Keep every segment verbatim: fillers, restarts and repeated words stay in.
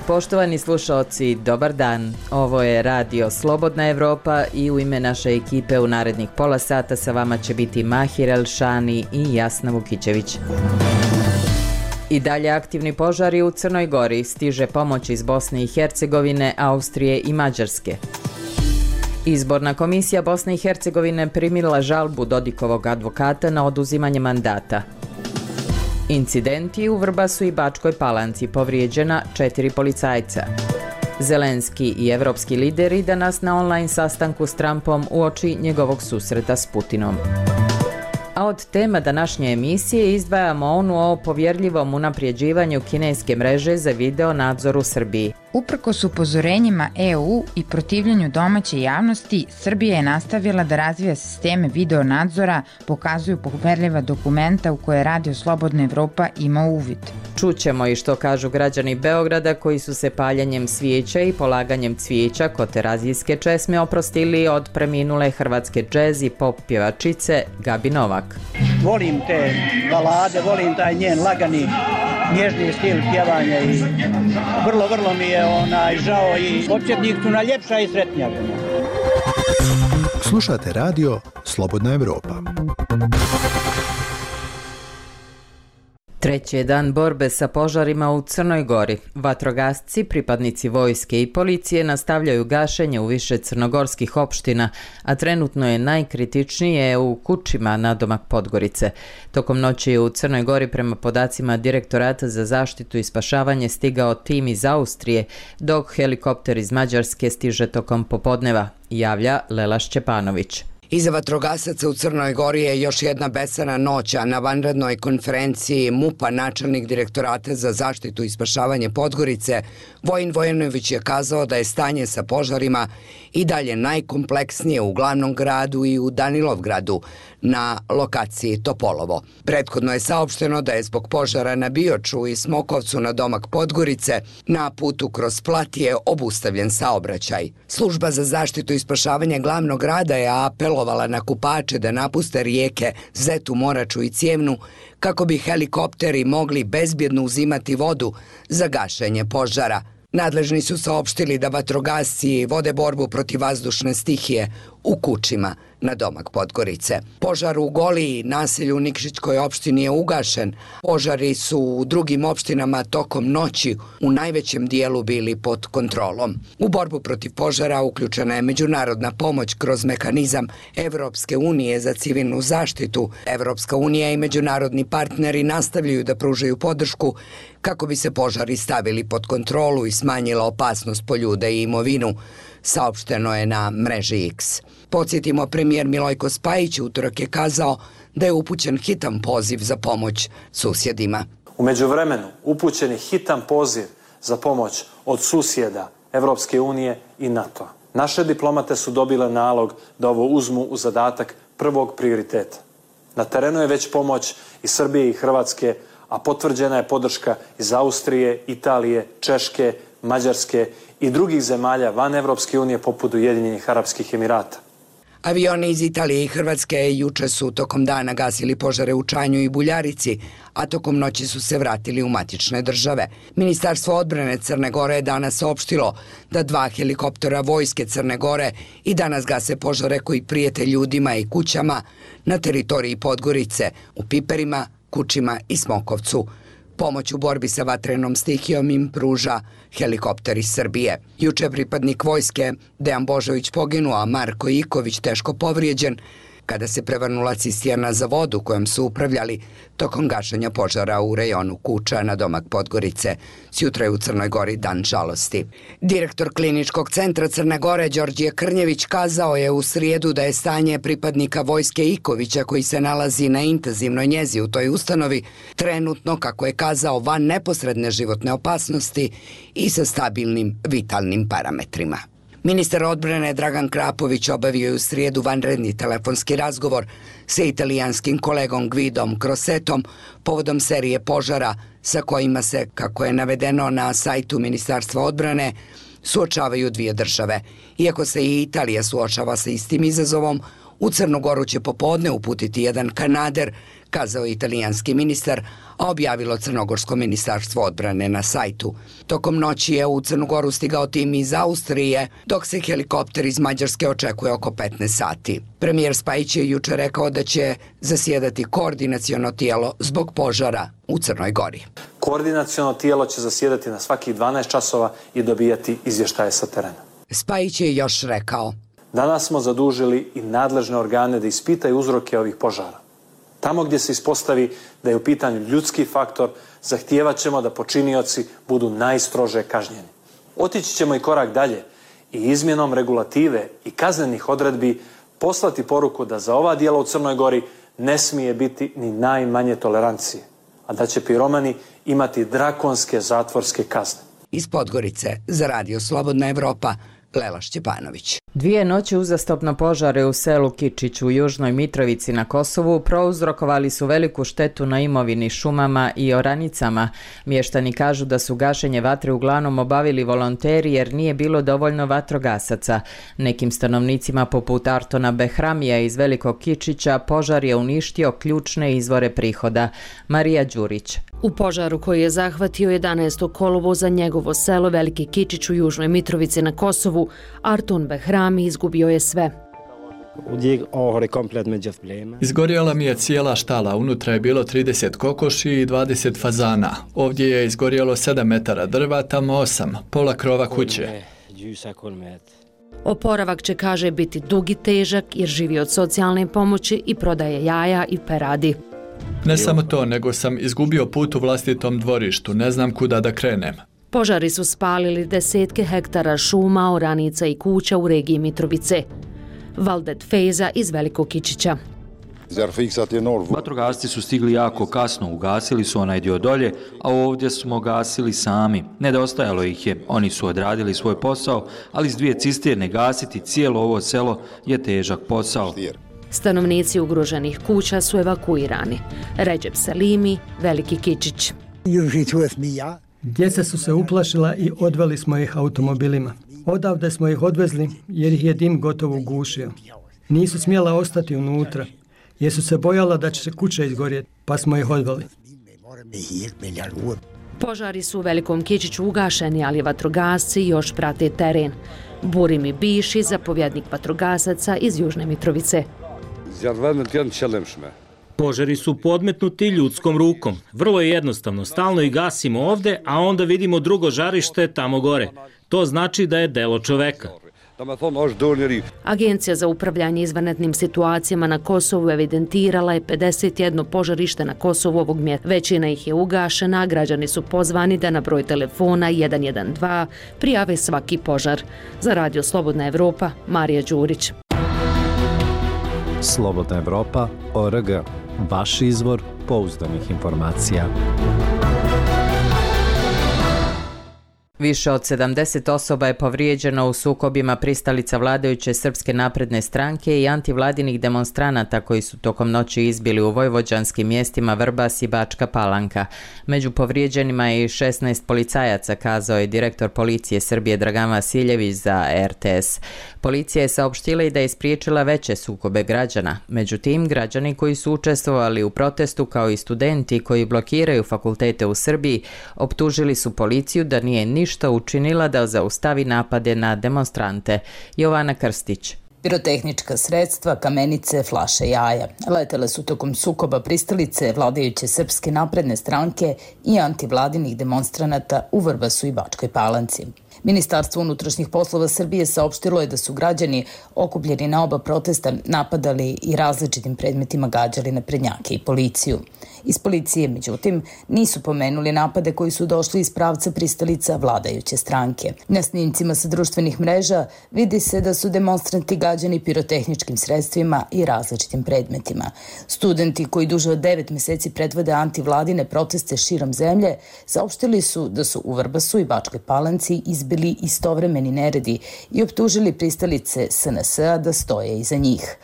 Poštovani slušaoci, dobar dan. Ovo je Radio Slobodna Evropa i u ime naše ekipe u narednih pola sata sa vama će biti Mahir Elšani i Jasna Vukićević. I dalje aktivni požari u Crnoj Gori, stiže pomoć iz Bosne i Hercegovine, Austrije i Mađarske. Izborna komisija Bosne i Hercegovine primila žalbu Dodikovog advokata na oduzimanje mandata. Incidenti u Vrbasu i Bačkoj Palanci, povrijeđena četiri policajca. Zelenski i evropski lideri danas na online sastanku s Trumpom uoči njegovog susreta s Putinom. A od tema današnje emisije izdvajamo onu o povjerljivom unaprijeđivanju kineske mreže za video nadzor u Srbiji. Uprkos upozorenjima E U i protivljenju domaće javnosti, Srbija je nastavila da razvija sisteme video nadzora, pokazuju poverljiva dokumenta u koje Radio Slobodna Evropa ima uvid. Čućemo i što kažu građani Beograda koji su se paljenjem svijeća i polaganjem cvijeća kod Terazijske česme oprostili od preminule hrvatske džez i pop pjevačice Gabi Novak. Volim te balade, volim taj njen lagani, nježni stil pjevanja i vrlo, vrlo mi je onaj žao i podsjetnik su na ljepša i sretnija. Slušate radio Slobodna Evropa. Treći je dan borbe sa požarima u Crnoj Gori. Vatrogasci, pripadnici vojske i policije nastavljaju gašenje u više crnogorskih opština, a trenutno je najkritičnije u Kučima nadomak Podgorice. Tokom noći je u Crnoj Gori prema podacima Direktorata za zaštitu i spašavanje stigao tim iz Austrije, dok helikopter iz Mađarske stiže tokom popodneva, javlja Lela Šćepanović. Iza vatrogasaca u Crnoj Gori je još jedna besana noć, a na vanrednoj konferenciji MUP-a načelnik Direktorata za zaštitu i spašavanje Podgorice Vojin Vojinović je kazao da je stanje sa požarima i dalje najkompleksnije u glavnom gradu i u Danilovgradu na lokaciji Topolovo. Prethodno je saopšteno da je zbog požara na Bioču i Smokovcu na domak Podgorice na putu kroz Platije obustavljen saobraćaj. Služba za zaštitu i spašavanje glavnog grada je apelovala na kupače da napuste rijeke Zetu, Moraču i Cijevnu kako bi helikopteri mogli bezbjedno uzimati vodu za gašenje požara. Nadležni su saopštili da vatrogasci vode borbu protiv vazdušne stihije u Kučima na domak Podgorice. Požar u Goliji, naselju u Nikšićkoj opštini, je ugašen. Požari su u drugim opštinama tokom noći u najvećem dijelu bili pod kontrolom. U borbu protiv požara uključena je međunarodna pomoć kroz mehanizam Evropske unije za civilnu zaštitu. Evropska unija i međunarodni partneri nastavljaju da pružaju podršku kako bi se požari stavili pod kontrolu i smanjila opasnost po ljude i imovinu, saopšteno je na mreži X. Podsjetimo, premijer Milojko Spajić utorak je kazao da je upućen hitan poziv za pomoć susjedima. U međuvremenu upućen je hitan poziv za pomoć od susjeda Evropske unije i NATO-a. Naše diplomate su dobile nalog da ovo uzmu u zadatak prvog prioriteta. Na terenu je već pomoć iz Srbije i Hrvatske, a potvrđena je podrška iz Austrije, Italije, Češke, Mađarske i drugih zemalja van Evropske unije poput Ujedinjenih Arapskih Emirata. Avioni iz Italije i Hrvatske juče su tokom dana gasili požare u Čanju i Buljarici, a tokom noći su se vratili u matične države. Ministarstvo odbrane Crne Gore je danas saopštilo da dva helikoptera vojske Crne Gore i danas gase požare koji prijete ljudima i kućama na teritoriji Podgorice, u Piperima, Kučima i Smokovcu. Pomoć u borbi sa vatrenom stihijom im pruža helikopter iz Srbije. Juče pripadnik vojske Dejan Božović poginuo, a Marko Iković teško povrijeđen kada se prevrnula cisterna za vodu kojom su upravljali tokom gašenja požara u rejonu Kuča na domak Podgorice. Sjutra je u Crnoj Gori dan žalosti. Direktor Kliničkog centra Crne Gore Đorđe Krnjević kazao je u srijedu da je stanje pripadnika vojske Ikovića, koji se nalazi na intenzivnoj njezi u toj ustanovi, trenutno, kako je kazao, van neposredne životne opasnosti i sa stabilnim vitalnim parametrima. Ministar odbrane Dragan Krapović obavio je u srijedu vanredni telefonski razgovor sa italijanskim kolegom Gvidom Crosetom povodom serije požara sa kojima se, kako je navedeno na sajtu Ministarstva odbrane, suočavaju dvije države. Iako se i Italija suočava sa istim izazovom, U Crnu Goru će popodne uputiti jedan kanader, kazao je italijanski ministar, a objavilo Crnogorsko ministarstvo odbrane na sajtu. Tokom noći je u Crnu Goru stigao tim iz Austrije, dok se helikopter iz Mađarske očekuje oko petnaest sati. Premijer Spajić je juče rekao da će zasjedati koordinaciono tijelo zbog požara u Crnoj Gori. Koordinaciono tijelo će zasjedati na svakih dvanaest časova i dobijati izvještaje sa terena. Spajić je još rekao: Danas smo zadužili i nadležne organe da ispitaju uzroke ovih požara. Tamo gdje se ispostavi da je u pitanju ljudski faktor, zahtijevat ćemo da počinioci budu najstrože kažnjeni. Otići ćemo i korak dalje i izmjenom regulative i kaznenih odredbi poslati poruku da za ova djela u Crnoj Gori ne smije biti ni najmanje tolerancije, a da će piromani imati drakonske zatvorske kazne. Iz Podgorice za Radio Slobodna Evropa, Lela Šćepanović. Dvije noći uzastopno požare u selu Kičić u Južnoj Mitrovici na Kosovu prouzrokovali su veliku štetu na imovini, šumama i oranicama. Mještani kažu da su gašenje vatre uglavnom obavili volonteri jer nije bilo dovoljno vatrogasaca. Nekim stanovnicima poput Artona Behramija iz Velikog Kičića požar je uništio ključne izvore prihoda. Marija Đurić. U požaru koji je zahvatio jedanaestog kolovoza njegovo selo Veliki Kičić u Južnoj Mitrovici na Kosovu, Arton Behrami izgubio je sve. Izgorjela mi je cijela štala, unutra je bilo trideset kokoši i dvadeset fazana. Ovdje je izgorjelo sedam metara drva, tamo osam, pola krova kuće. Oporavak će, kaže, biti dug i težak jer živi od socijalne pomoći i prodaje jaja i peradi. Ne samo to, nego sam izgubio put u vlastitom dvorištu, ne znam kuda da krenem. Požari su spalili desetke hektara šuma, oranica i kuća u regiji Mitrovice. Valdet Fejza iz Velikog Kičića. Vatrogasci su stigli jako kasno, ugasili su onaj dio dolje, a ovdje smo gasili sami. Nedostajalo ih je, oni su odradili svoj posao, ali s dvije cisterne gasiti cijelo ovo selo je težak posao. Stanovnici ugroženih kuća su evakuirani. Ređep Selimi, Veliki Kičić. Djeca su se uplašila i odveli smo ih automobilima. Odavde smo ih odvezli jer ih je dim gotovo ugušio. Nisu smjela ostati unutra jer su se bojala da će se kuća izgorjeti, pa smo ih odveli. Požari su u Velikom Kičiću ugašeni, ali vatrogasci još prate teren. Burimi Biši, zapovjednik vatrogasaca iz Južne Mitrovice. Požari su podmetnuti ljudskom rukom. Vrlo je jednostavno, stalno ih gasimo ovde, a onda vidimo drugo žarište tamo gore. To znači da je delo čoveka. Agencija za upravljanje izvanrednim situacijama na Kosovu evidentirala je pedeset jedno požarište na Kosovu ovog mjeseca. Većina ih je ugašena, a građani su pozvani da na broj telefona jedan jedan dva prijave svaki požar. Za Radio Slobodna Evropa, Marija Đurić. Slobodna Evropa, O R G. Vaš izvor pouzdanih informacija. Više od sedamdeset osoba je povrijeđeno u sukobima pristalica vladajuće Srpske napredne stranke i antivladinih demonstranata koji su tokom noći izbili u vojvođanskim mjestima Vrbas i Bačka Palanka. Među povrijeđenima je i šesnaest policajaca, kazao je direktor policije Srbije Dragan Vasiljević za R T S. Policija je saopštila i da je spriječila veće sukobe građana. Međutim, građani koji su učestvovali u protestu kao i studenti koji blokiraju fakultete u Srbiji optužili su policiju da nije ništa ništa učinila da zaustavi napade na demonstrante. Jovana Krstić. Pirotehnička sredstva, kamenice, flaše jaja. Letele su tokom sukoba pristalice vladajuće Srpske napredne stranke i antivladinih demonstranata u Vrbasu i Bačkoj Palanci. Ministarstvo unutrašnjih poslova Srbije saopštilo je da su građani okupljeni na oba protesta napadali i različitim predmetima gađali naprednjake i policiju. Iz policije, međutim, nisu pomenuli napade koji su došli iz pravca pristalica vladajuće stranke. Na snimcima sa društvenih mreža vidi se da su demonstranti gađani pirotehničkim sredstvima i različitim predmetima. Studenti koji duže od devet mjeseci predvode antivladine proteste širom zemlje saopštili su da su u Vrbasu i Bačkoj Palanci izbili istovremeni neredi i optužili pristalice S N S-a da stoje iza njih.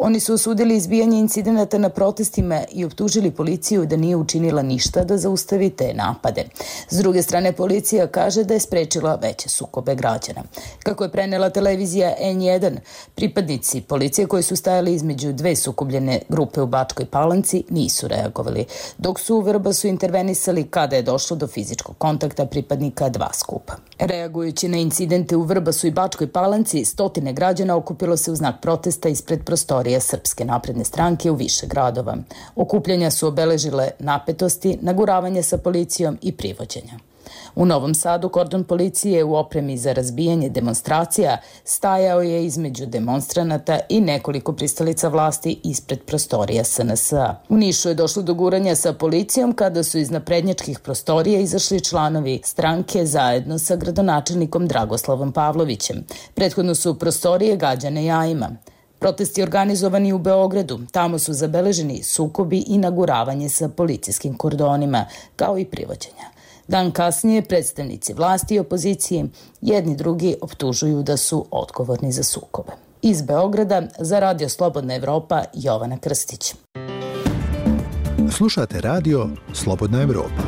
Oni su osudili izbijanje incidenata na protestima i optužili policiju da nije učinila ništa da zaustavi te napade. S druge strane, policija kaže da je sprečila veće sukobe građana. Kako je prenela televizija en jedan, pripadnici policije koji su stajali između dve sukobljene grupe u Bačkoj Palanci nisu reagovali, dok su u Vrbasu intervenisali kada je došlo do fizičkog kontakta pripadnika dva skupa. Reagujući na incidente u Vrbasu i Bačkoj Palanci, stotine građana okupilo se u znak protesta ispred prostorija Srpske napredne stranke u više gradova. Okupljanja su obeležile napetosti, naguravanje sa policijom i privođenja. U Novom Sadu kordon policije u opremi za razbijanje demonstracija stajao je između demonstranata i nekoliko pristalica vlasti ispred prostorija es en es a. U Nišu je došlo do guranja sa policijom kada su iz naprednjačkih prostorija izašli članovi stranke zajedno sa gradonačelnikom Dragoslavom Pavlovićem. Prethodno su prostorije gađane jajima. Protesti organizovani u Beogradu, tamo su zabeleženi sukobi i naguravanje sa policijskim kordonima, kao i privođenja. Dan kasnije predstavnici vlasti i opozicije jedni drugi optužuju da su odgovorni za sukobe. Iz Beograda za Radio Slobodna Evropa, Jovana Krstić. Slušate radio Slobodna Evropa.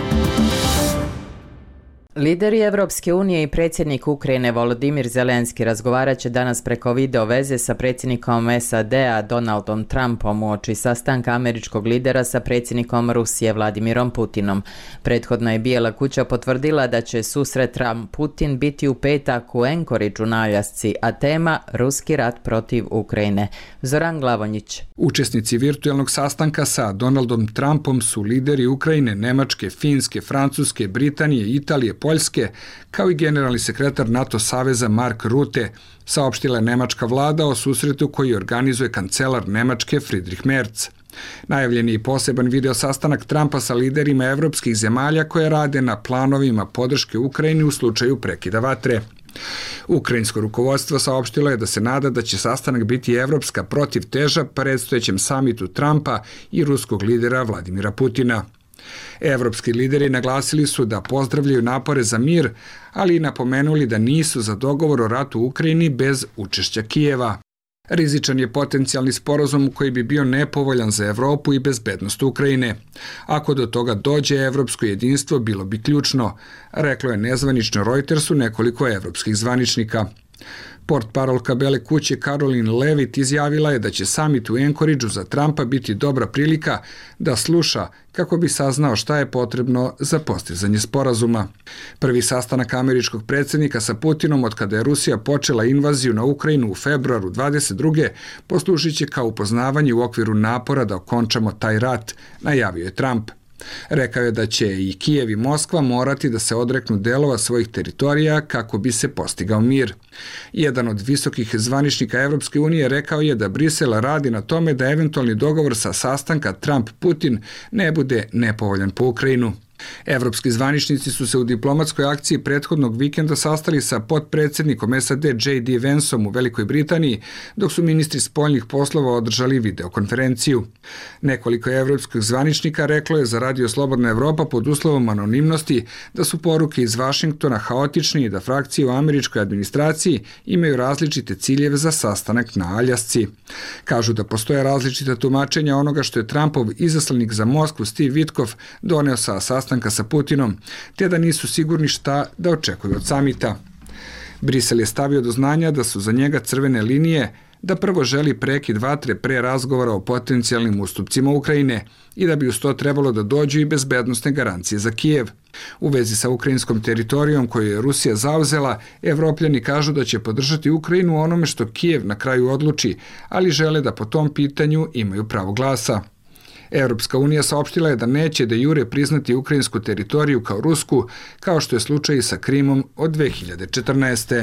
Lideri Evropske unije i predsjednik Ukrajine Volodimir Zelenski razgovarat će danas preko video veze sa predsjednikom es a de a Donaldom Trumpom uoči sastanka američkog lidera sa predsjednikom Rusije Vladimirom Putinom. Prethodno je Bijela kuća potvrdila da će susret Trump-Putin biti u petak u Anchorageu na Aljasci, a tema ruski rat protiv Ukrajine. Zoran Glavonjić. Učesnici virtualnog sastanka sa Donaldom Trumpom su lideri Ukrajine, Nemačke, Finske, Francuske, Britanije, Italije, Poljske, kao i generalni sekretar NATO saveza Mark Rutte, saopštila je nemačka vlada o susretu koji organizuje kancelar Nemačke Friedrich Merz. Najavljen je i poseban video sastanak Trumpa sa liderima evropskih zemalja koje rade na planovima podrške Ukrajini u slučaju prekida vatre. Ukrajinsko rukovodstvo saopštilo je da se nada da će sastanak biti evropska protivteža predstojećem samitu Trumpa i ruskog lidera Vladimira Putina. Evropski lideri naglasili su da pozdravljaju napore za mir, ali i napomenuli da nisu za dogovor o ratu u Ukrajini bez učešća Kijeva. Rizičan je potencijalni sporazum koji bi bio nepovoljan za Evropu i bezbednost Ukrajine. Ako do toga dođe, evropsko jedinstvo bilo bi ključno, reklo je nezvanično Reutersu nekoliko evropskih zvaničnika. Portparolka Bele kuće Caroline Levitt izjavila je da će samit u Anchorageu za Trumpa biti dobra prilika da sluša kako bi saznao šta je potrebno za postizanje sporazuma. Prvi sastanak američkog predsjednika sa Putinom od kada je Rusija počela invaziju na Ukrajinu u februaru dvadeset druge poslužit će kao upoznavanje u okviru napora da okončamo taj rat, najavio je Trump. Rekao je da će i Kijev i Moskva morati da se odreknu delova svojih teritorija kako bi se postigao mir. Jedan od visokih zvaničnika Evropske unije rekao je da Brisel radi na tome da eventualni dogovor sa sastanka Trump-Putin ne bude nepovoljan po Ukrajinu. Evropski zvaničnici su se u diplomatskoj akciji prethodnog vikenda sastali sa potpredsjednikom es a de džej di Vanceom u Velikoj Britaniji, dok su ministri spoljnih poslova održali videokonferenciju. Nekoliko evropskih zvaničnika reklo je za Radio Slobodna Evropa pod uslovom anonimnosti da su poruke iz Vašingtona haotične i da frakcije u američkoj administraciji imaju različite ciljeve za sastanak na Aljasci. Kažu da postoje različita tumačenja onoga što je Trumpov izaslanik za Moskvu Steve Witkoff doneo sa sastanka sa Putinom, te da nisu sigurni šta da očekuju od samita. Brisel je stavio do znanja da su za njega crvene linije, da prvo želi prekid vatre pre razgovora o potencijalnim ustupcima Ukrajine i da bi uz to trebalo da dođu i bezbednostne garancije za Kijev. U vezi sa ukrajinskom teritorijom koju je Rusija zauzela, Evropljani kažu da će podržati Ukrajinu u onome što Kijev na kraju odluči, ali žele da po tom pitanju imaju pravo glasa. Evropska unija saopštila je da neće de jure priznati ukrajinsku teritoriju kao rusku, kao što je slučaj i sa Krimom od dve hiljade četrnaeste.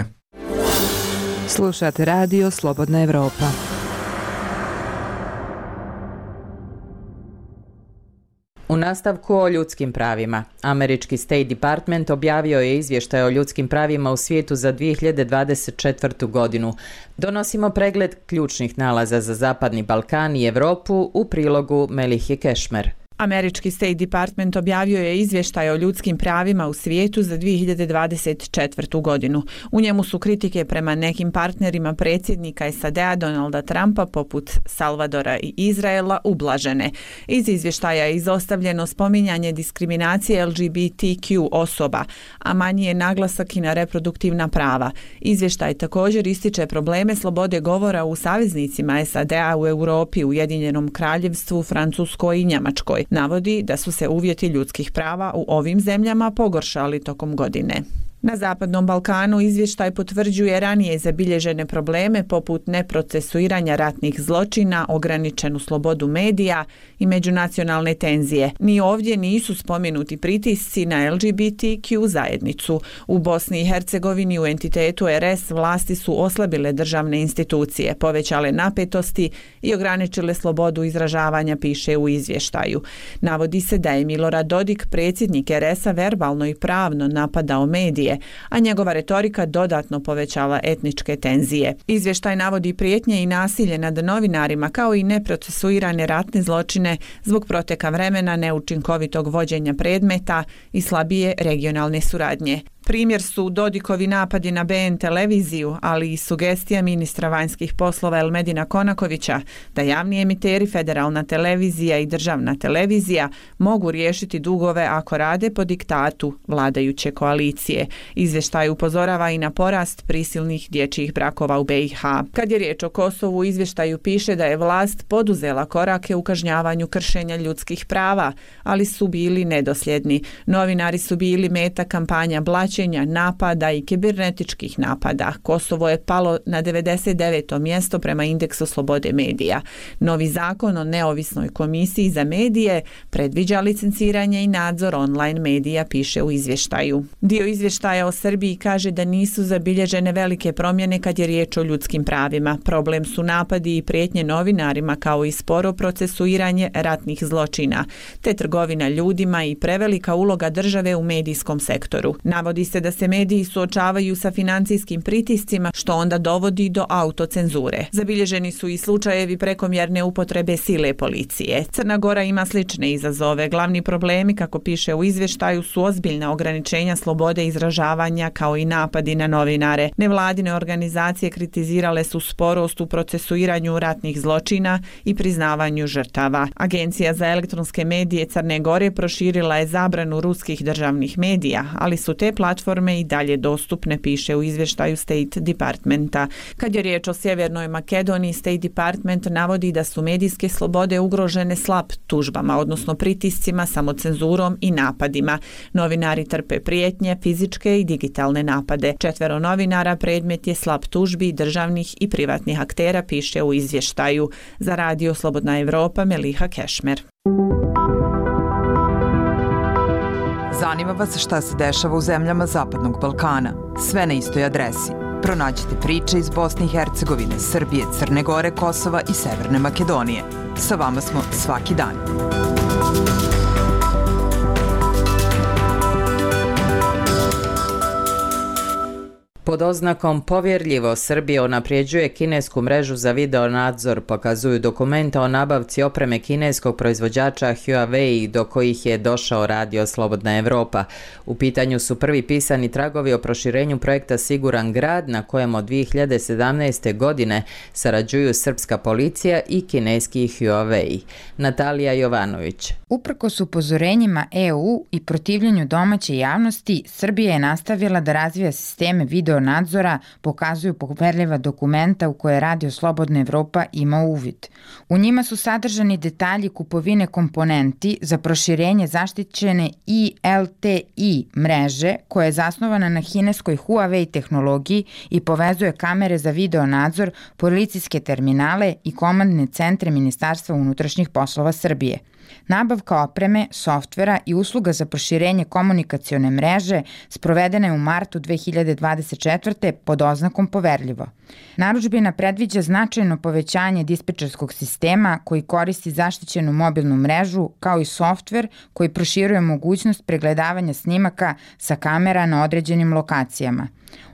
Slušate radio Slobodna Evropa. U nastavku o ljudskim pravima. Američki State Department objavio je izvještaj o ljudskim pravima u svijetu za dvije hiljade dvadeset četvrtu. godinu. Donosimo pregled ključnih nalaza za Zapadni Balkan i Evropu u prilogu Melihije Kešmer. Američki State Department objavio je izvještaj o ljudskim pravima u svijetu za dvije hiljade dvadeset četvrtu. godinu. U njemu su kritike prema nekim partnerima predsjednika S A D-a Donalda Trumpa poput Salvadora i Izraela ublažene. Iz izvještaja je izostavljeno spominjanje diskriminacije L G B T Q osoba, a manji je naglasak i na reproduktivna prava. Izvještaj također ističe probleme slobode govora u saveznicima S A D-a u Europi, Ujedinjenom Kraljevstvu, Francuskoj i Njemačkoj. Navodi da su se uvjeti ljudskih prava u ovim zemljama pogoršali tokom godine. Na Zapadnom Balkanu izvještaj potvrđuje ranije zabilježene probleme poput neprocesuiranja ratnih zločina, ograničenu slobodu medija i međunacionalne tenzije. Ni ovdje nisu spomenuti pritisci na L G B T Q zajednicu. U Bosni i Hercegovini u entitetu R S vlasti su oslabile državne institucije, povećale napetosti i ograničile slobodu izražavanja, piše u izvještaju. Navodi se da je Milorad Dodik, predsjednik R S-a, verbalno i pravno napadao medije, a njegova retorika dodatno povećava etničke tenzije. Izvještaj navodi prijetnje i nasilje nad novinarima kao i neprocesuirane ratne zločine zbog proteka vremena, neučinkovitog vođenja predmeta i slabije regionalne suradnje. Primjer su Dodikovi napadi na B N televiziju, ali i sugestija ministra vanjskih poslova Elmedina Konakovića da javni emiteri, federalna televizija i državna televizija mogu riješiti dugove ako rade po diktatu vladajuće koalicije. Izvještaj upozorava i na porast prisilnih dječjih brakova u B i H. Kad je riječ o Kosovu, u izvještaju piše da je vlast poduzela korake u kažnjavanju kršenja ljudskih prava, ali su bili nedosljedni. Novinari su bili meta kampanja blaćenja, napada i kibernetičkih napada. Kosovo je palo na devedeset deveto mjesto prema indeksu slobode medija. Novi zakon o neovisnoj komisiji za medije predviđa licenciranje i nadzor online medija, piše u izvještaju. Dio izvještaja o Srbiji kaže da nisu zabilježene velike promjene kad je riječ o ljudskim pravima. Problem su napadi i prijetnje novinarima kao i sporo procesuiranje ratnih zločina, te trgovina ljudima i prevelika uloga države u medijskom sektoru. Navodi se da se mediji suočavaju sa financijskim pritiscima, što onda dovodi do autocenzure. Zabilježeni su i slučajevi prekomjerne upotrebe sile policije. Crna Gora ima slične izazove. Glavni problemi, kako piše u izvještaju, su ozbiljna ograničenja slobode izražavanja kao i napadi na novinare. Nevladine organizacije kritizirale su sporost u procesuiranju ratnih zločina i priznavanju žrtava. Agencija za elektronske medije Crne Gore proširila je zabranu ruskih državnih medija, ali su te platforme i dalje dostupne, piše u izvještaju State Departmenta. Kad je riječ o Sjevernoj Makedoniji, State Department navodi da su medijske slobode ugrožene slab tužbama, odnosno pritiscima, samocenzurom i napadima. Novinari trpe prijetnje, fizičke i digitalne napade. Četvero novinara predmet je slab tužbi državnih i privatnih aktera, piše u izvještaju. Za Radio Slobodna Evropa, Meliha Kešmer. Zanima vas šta se dešava u zemljama Zapadnog Balkana. Sve na istoj adresi. Pronađite priče iz Bosne i Hercegovine, Srbije, Crne Gore, Kosova i Severne Makedonije. Sa vama smo svaki dan. Pod oznakom povjerljivo Srbija unapređuje kinesku mrežu za video nadzor, pokazuju dokumenta o nabavci opreme kineskog proizvođača Huawei do kojih je došao Radio Slobodna Evropa. U pitanju su prvi pisani tragovi o proširenju projekta Siguran grad na kojem od dvije hiljade sedamnaeste. godine sarađuju srpska policija i kineski Huawei. Natalija Jovanović. Uprkos upozorenjima E U i protivljenju domaće javnosti, Srbija je nastavila da razvija sisteme video nadzora, pokazuju poverljiva dokumenta u koje Radio Slobodna Evropa ima uvid. U njima su sadržani detalji kupovine komponenti za proširenje zaštićene I L T I mreže koja je zasnovana na kineskoj Huawei tehnologiji i povezuje kamere za video nadzor, policijske terminale i komandne centre Ministarstva unutrašnjih poslova Srbije. Nabavka opreme, softvera i usluga za proširenje komunikacione mreže sprovedena je u martu dve hiljade dvadeset četvrte. pod oznakom poverljivo. Narudžbina predviđa značajno povećanje dispečerskog sistema koji koristi zaštićenu mobilnu mrežu, kao i softver koji proširuje mogućnost pregledavanja snimaka sa kamera na određenim lokacijama.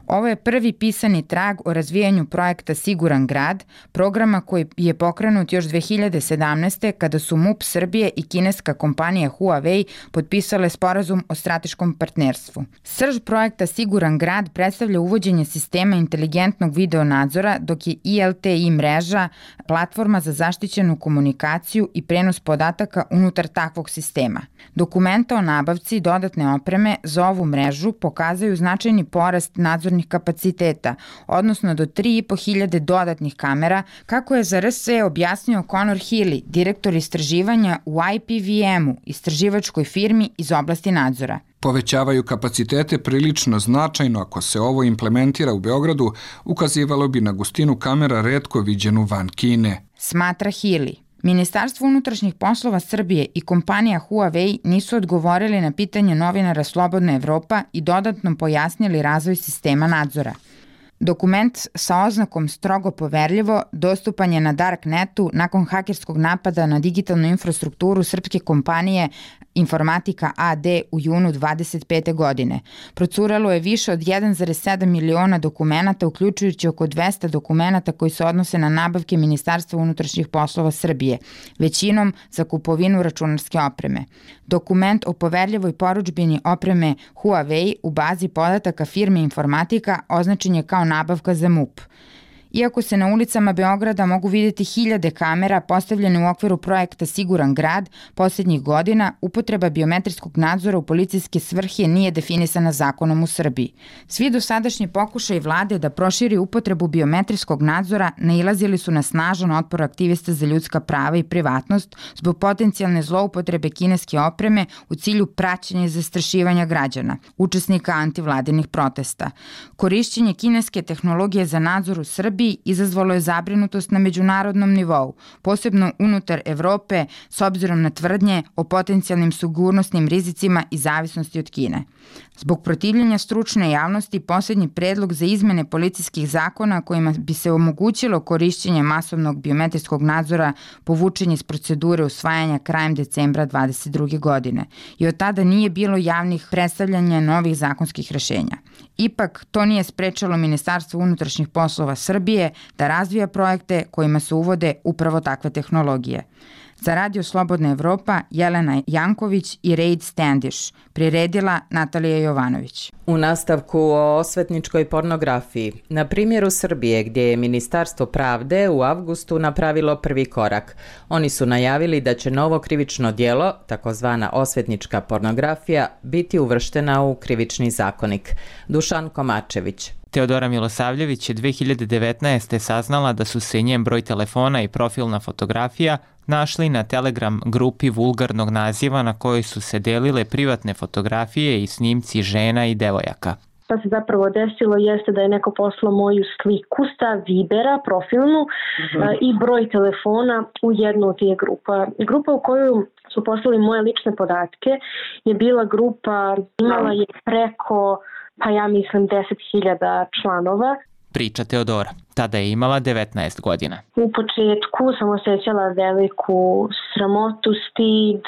Ovo je prvi pisani trag o razvijanju projekta Siguran grad, programa koji je pokrenut još dve hiljade sedamnaeste. kada su M U P Srbije i kineska kompanija Huawei potpisale sporazum o strateškom partnerstvu. Srž projekta Siguran grad predstavlja uvođenje sistema inteligentnog video nadzora, dok je I L T I mreža platforma za zaštićenu komunikaciju i prenos podataka unutar takvog sistema. Dokumenta o nabavci dodatne opreme za ovu mrežu pokazaju značajni porast nadzornih kapaciteta, odnosno do tri i po hiljade dodatnih kamera, kako je za R S E objasnio Conor Healy, direktor istraživanja u I P V M-u, istraživačkoj firmi iz oblasti nadzora. Povećavaju kapacitete prilično značajno. Ako se ovo implementira u Beogradu, ukazivalo bi na gustinu kamera retko viđenu van Kine. Smatra Healy. Ministarstvo unutrašnjih poslova Srbije i kompanija Huawei nisu odgovorili na pitanje novinara Slobodna Evropa i dodatno pojasnili razvoj sistema nadzora. Dokument sa oznakom strogo poverljivo dostupan je na Darknetu nakon hakerskog napada na digitalnu infrastrukturu srpske kompanije Informatika A D u junu dvadeset pete. godine. Procuralo je više od jedan zarez sedam miliona dokumenata, uključujući oko dvesta dokumenata koji se odnose na nabavke Ministarstva unutrašnjih poslova Srbije, većinom za kupovinu računarske opreme. Dokument o poverljivoj porudžbini opreme Huawei u bazi podataka firme Informatika označen je kao nabavka za M U P. Iako se na ulicama Beograda mogu vidjeti hiljade kamera postavljene u okviru projekta Siguran grad, posljednjih godina upotreba biometrijskog nadzora u policijske svrhe nije definisana zakonom u Srbiji. Svi dosadašnji pokušaj vlade da proširi upotrebu biometrijskog nadzora nailazili su na snažan otpor aktivista za ljudska prava i privatnost zbog potencijalne zloupotrebe kineske opreme u cilju praćenja i zastrašivanja građana, učesnika antivladinih protesta. Korišćenje kineske tehnologije za nadzor u Srbiji izazvalo je zabrinutost na međunarodnom nivou, posebno unutar Evrope, s obzirom na tvrdnje o potencijalnim sigurnosnim rizicima i zavisnosti od Kine. Zbog protivljenja stručne javnosti, posljednji predlog za izmene policijskih zakona kojima bi se omogućilo korišćenje masovnog biometrijskog nadzora povučen iz procedure usvajanja krajem decembra dvadeset druge. godine i od tada nije bilo javnih predstavljanja novih zakonskih rešenja. Ipak, to nije sprečalo Ministarstvo unutrašnjih poslova Srbije da razvija projekte kojima se uvode upravo takve tehnologije. Za Radio Slobodna Evropa Jelena Janković i Reid Standish, priredila Natalija Jovanović. U nastavku o osvetničkoj pornografiji, na primjeru Srbije gdje je Ministarstvo pravde u avgustu napravilo prvi korak. Oni su najavili da će novo krivično djelo, takozvana osvetnička pornografija, biti uvrštena u krivični zakonik. Dušan Komačević. Teodora Milosavljević je dve hiljade devetnaeste. saznala da su se njen broj telefona i profilna fotografija našli na Telegram grupi vulgarnog naziva na kojoj su se delile privatne fotografije i snimci žena i devojaka. Šta se zapravo desilo jeste da je neko poslao moju sliku sa Vibera, profilnu, uh-huh. a, i broj telefona u jednu od tih grupa. Grupa u koju su poslali moje lične podatke je bila grupa, imala je preko, pa ja mislim, deset hiljada članova. Priča Teodora. Tada je imala devetnaest godina. U početku sam osjećala veliku sramotu, stid,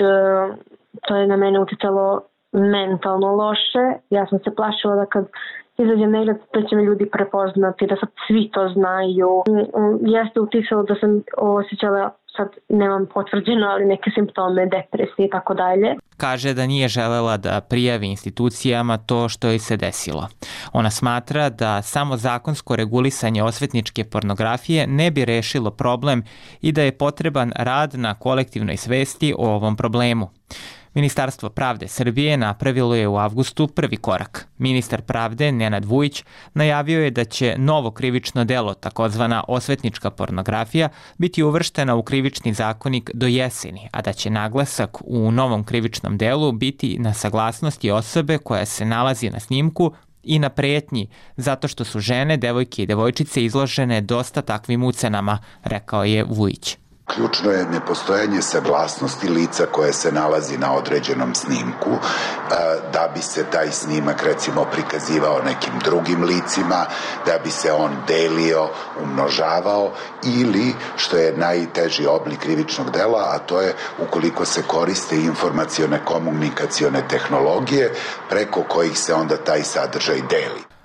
to je na mene utjecalo mentalno loše. Ja sam se plašila da kad izađem negdje da će me ljudi prepoznati, da sad svi to znaju. Jeste utisalo da sam osjećala, sad nemam potvrđeno, ali neke simptome, depresije i tako dalje. Kaže da nije želela da prijavi institucijama to što joj se desilo. Ona smatra da samo zakonsko regulisanje osvetničke pornografije ne bi rešilo problem i da je potreban rad na kolektivnoj svesti o ovom problemu. Ministarstvo pravde Srbije napravilo je u avgustu prvi korak. Ministar pravde Nenad Vujić najavio je da će novo krivično delo, takozvana osvetnička pornografija, biti uvrštena u krivični zakonik do jeseni, a da će naglasak u novom krivičnom delu biti na saglasnosti osobe koja se nalazi na snimku i na pretnji, zato što su žene, devojke i devojčice izložene dosta takvim ucenama, rekao je Vujić. Ključno je nepostojanje saglasnosti lica koje se nalazi na određenom snimku da bi se taj snimak recimo prikazivao nekim drugim licima, da bi se on delio, umnožavao ili, što je najteži oblik krivičnog dela, a to je ukoliko se koriste informacione komunikacione tehnologije preko kojih se onda taj sadržaj deli.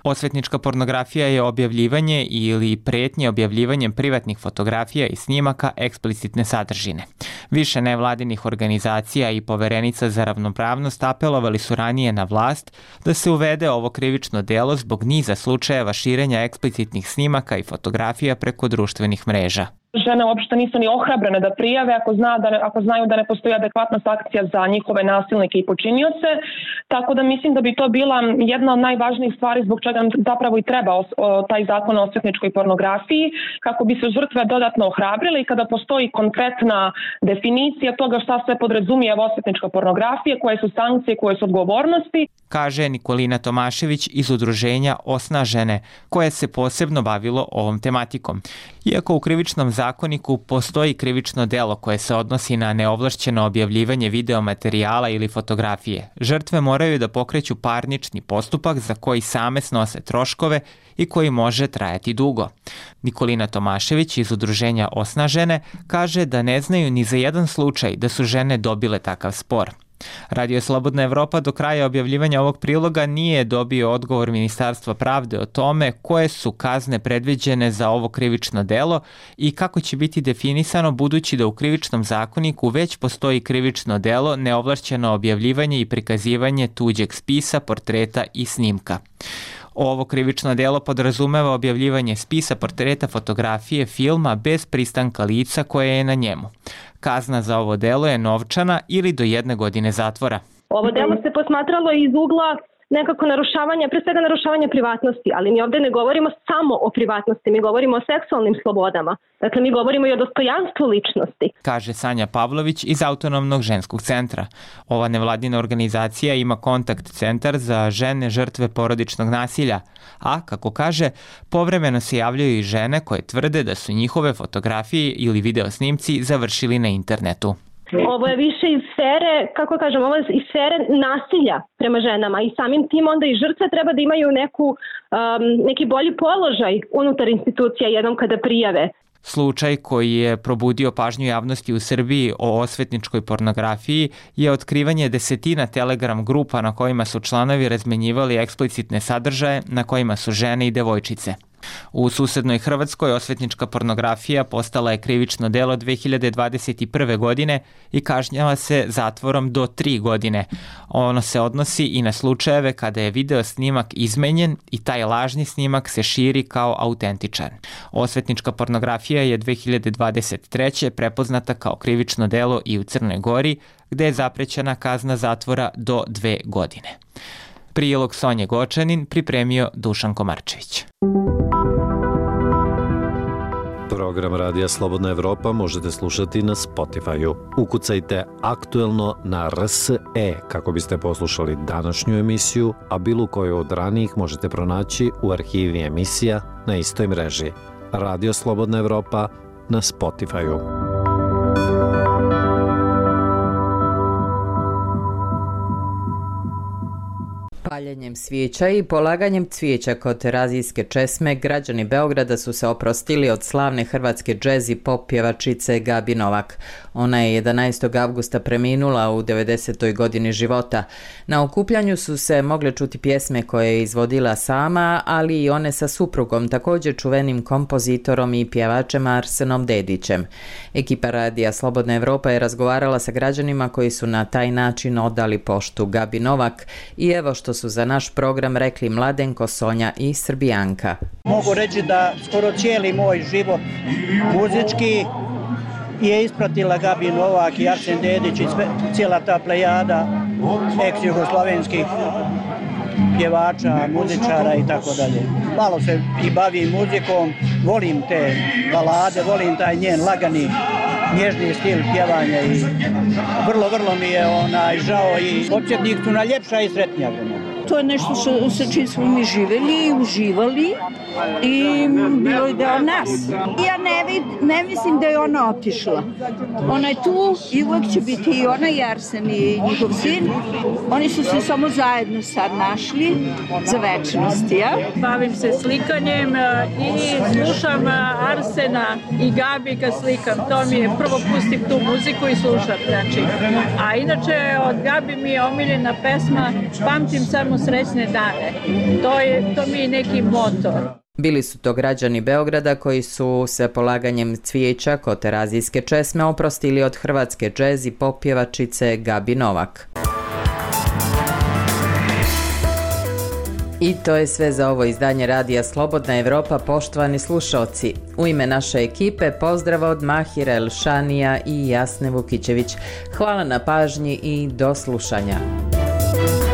Osvetnička pornografija je objavljivanje ili pretnje objavljivanjem privatnih fotografija i snimaka eksplicitne sadržine. Više nevladinih organizacija i poverenica za ravnopravnost apelovali su ranije na vlast da se uvede ovo krivično delo zbog niza slučajeva širenja eksplicitnih snimaka i fotografija preko društvenih mreža. Žene uopšte nisu ni ohrabrene da prijave ako, zna da ne, ako znaju da ne postoji adekvatna sankcija za njihove nasilnike i počinioce. Tako da mislim da bi to bila jedna od najvažnijih stvari zbog čega zapravo i treba o, o, taj zakon o osvetničkoj pornografiji, kako bi se žrtve dodatno ohrabrili i kada postoji konkretna definicija toga šta sve podrazumijeva osvetnička pornografija, koje su sankcije, koje su odgovornosti. Kaže Nikolina Tomašević iz udruženja Osnažene, koje se posebno bavilo ovom tematikom. Iako u krivičnom zakoniku postoji krivično delo koje se odnosi na neovlašćeno objavljivanje videomaterijala ili fotografije, žrtve moraju da pokreću parnični postupak za koji same snose troškove i koji može trajati dugo. Nikolina Tomašević iz udruženja Osnažene kaže da ne znaju ni za jedan slučaj da su žene dobile takav spor. Radio Slobodna Evropa do kraja objavljivanja ovog priloga nije dobio odgovor Ministarstva pravde o tome koje su kazne predviđene za ovo krivično delo i kako će biti definisano, budući da u krivičnom zakoniku već postoji krivično delo neovlašćeno objavljivanje i prikazivanje tuđeg spisa, portreta i snimka. Ovo krivično delo podrazumeva objavljivanje spisa, portreta, fotografije, filma bez pristanka lica koje je na njemu. Kazna za ovo delo je novčana ili do jedne godine zatvora. Ovo delo se posmatralo iz ugla nekako narušavanja, pre svega narušavanja privatnosti, ali mi ovde ne govorimo samo o privatnosti, mi govorimo o seksualnim slobodama. Dakle, mi govorimo i o dostojanstvu ličnosti. Kaže Sanja Pavlović iz Autonomnog ženskog centra. Ova nevladina organizacija ima kontakt centar za žene žrtve porodičnog nasilja, a, kako kaže, povremeno se javljaju i žene koje tvrde da su njihove fotografije ili videosnimci završili na internetu. Ovo je više iz sfere, kako kažem, ovo je iz sfere nasilja prema ženama i samim tim onda i žrtve treba da imaju neku, um, neki bolji položaj unutar institucija jednom kada prijave. Slučaj koji je probudio pažnju javnosti u Srbiji o osvetničkoj pornografiji je otkrivanje desetina Telegram grupa na kojima su članovi razmenjivali eksplicitne sadržaje na kojima su žene i devojčice. U susednoj Hrvatskoj osvetnička pornografija postala je krivično delo dve hiljade dvadeset prve. godine i kažnjava se zatvorom do tri godine. Ono se odnosi i na slučajeve kada je video snimak izmenjen i taj lažni snimak se širi kao autentičan. Osvetnička pornografija je dve hiljade dvadeset treće. prepoznata kao krivično delo i u Crnoj Gori, gde je zaprećena kazna zatvora do dve godine. Prilog Sonje Gočanin pripremio Dušan Komarčević. Program Radija Slobodna Evropa možete slušati na Spotify-u. Ukucajte aktuelno na R S E kako biste poslušali današnju emisiju, a bilo koju od ranijih možete pronaći u arhivi emisija na istoj mreži. Radio Slobodna Evropa na Spotify-u. Paljenjem svijeća i polaganjem cvijeća kod Terazijske česme građani Beograda su se oprostili od slavne hrvatske džez i pop pjevačice Gabi Novak. Ona je jedanaestog avgusta preminula u devedesetoj godini života. Na okupljanju su se mogle čuti pjesme koje je izvodila sama, ali i one sa suprugom, također čuvenim kompozitorom i pjevačem Arsenom Dedićem. Ekipa Radija Slobodna Evropa je razgovarala sa građanima koji su na taj način odali poštu Gabi Novak i evo što su za naš program rekli Mladenko, Sonja i Srbijanka. Mogu reći da skoro cijeli moj život muzički je ispratila Gabi Novak i Arsen Dedić i sve, cijela ta plejada ex-jugoslavenskih pjevača, muzičara i tako dalje. Malo se i bavim muzikom, volim te balade, volim taj njen lagani, nježni stil pjevanja i vrlo, vrlo mi je onaj žao i podsjetnik su na ljepša i sretnija žena. To je nešto što, sa čim smo mi živeli i uživali i bilo je deo nas. Ja ne, vid, ne mislim da je ona otišla. Ona je tu i uvek će biti i ona i Arsen i njihov sin. Oni su se samo zajedno sad našli za večnost, ja? Bavim se slikanjem i slušam Arsena i Gabi kad slikam. To mi je, prvo pustim tu muziku i slušam. Znači. A inače od Gabi mi je omiljena pesma Pamtim samo samo srećne dane. To, je, to mi je neki motor. Bili su to građani Beograda koji su se polaganjem cvijeća kod terazijske česme oprostili od hrvatske džez i pop pjevačice Gabi Novak. I to je sve za ovo izdanje Radija Slobodna Evropa, poštovani slušalci. U ime naše ekipe pozdrav od Mahira Elšanija i Jasne Vukićević. Hvala na pažnji i do slušanja.